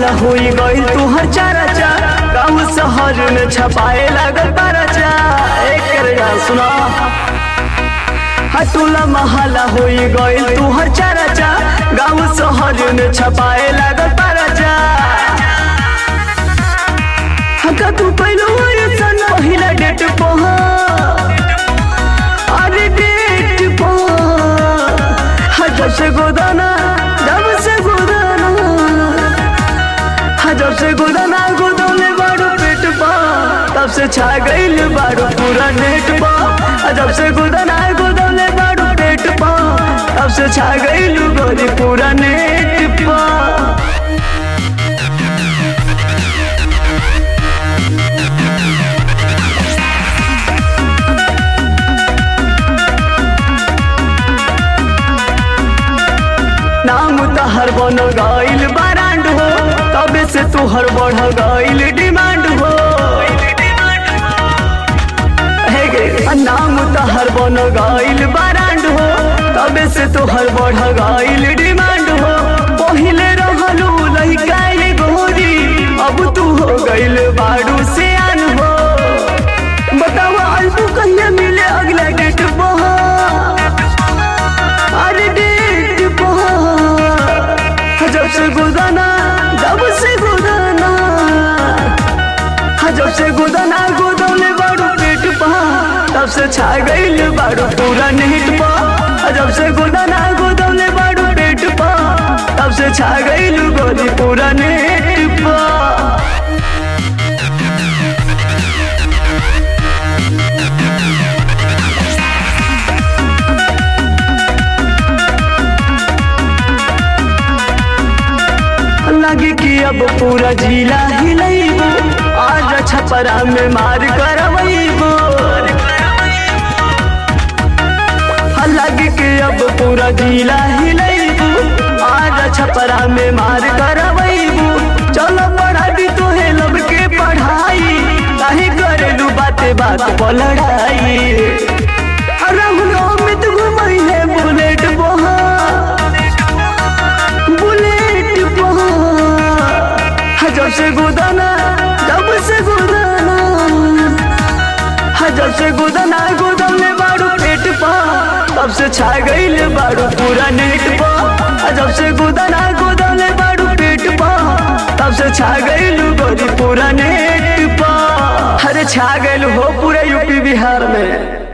महल होई गइल तुहर चर्चा, गाँव शहर में छपाए लागल परचा। एक सुना टोला महल होई गइल तुहर चर्चा, गाँव शहर में छपाए लागल परचा। हका तू पहलो ऐसन पहिला डेट पह, अरे डेट पह जब से गोदाना जब से गोदाना गोदौले बारू पेट पा, तब से छा गइल बारू पूरा नेट पा। जब से गोदाना गोदौले बारू पेट पा, तब से छा गइल गोरी पूरा नेट पा। नाम तहर बन गइल ब्रांड हो, तबे से तोहर बढ़ गइल डिमांड हो। नाम तहर बन गइल ब्रांड हो, तबे से तोहर बढ़ गइल डिमांड हो। पहिले रहलू लइका गोरी, अब तू हो गइल बारू सियान हो। बताओ अल्पू कहिया मिले अगला डेट पह, अरे डेट पह जब से गोदाना जब से गोदाना गोदौले बारू पेट पा, तब से छा गइल बारू पूरा नेट पा। जब से गोदाना गोदौले बारू पेट पा, तब से छा गइल गोरी पूरा नेट पा। लगे कि अब पूरा जिला हिलैबो, आज छपरा में मार करवैबो। लगे कि अब पूरा जिला हिलैबो, आज छपरा में मार करवैबो। चलो पढ़ा दी तोहे लब के पढ़ाई, काहे करेलू बाते बात पर लड़ाई। राहुल अमित घुमई है बुलेट बहा, जब से गोदाना जब से गोदाना गोदौले बारू पेट पा, तब से छा गइल बारू पूरा नेट पा। जब से गोदाना गोदौले बारू पेट पा, तब से छा गइल गोरी पूरा नेट पा। अरे छा गइल हो पूरे यूपी बिहार में।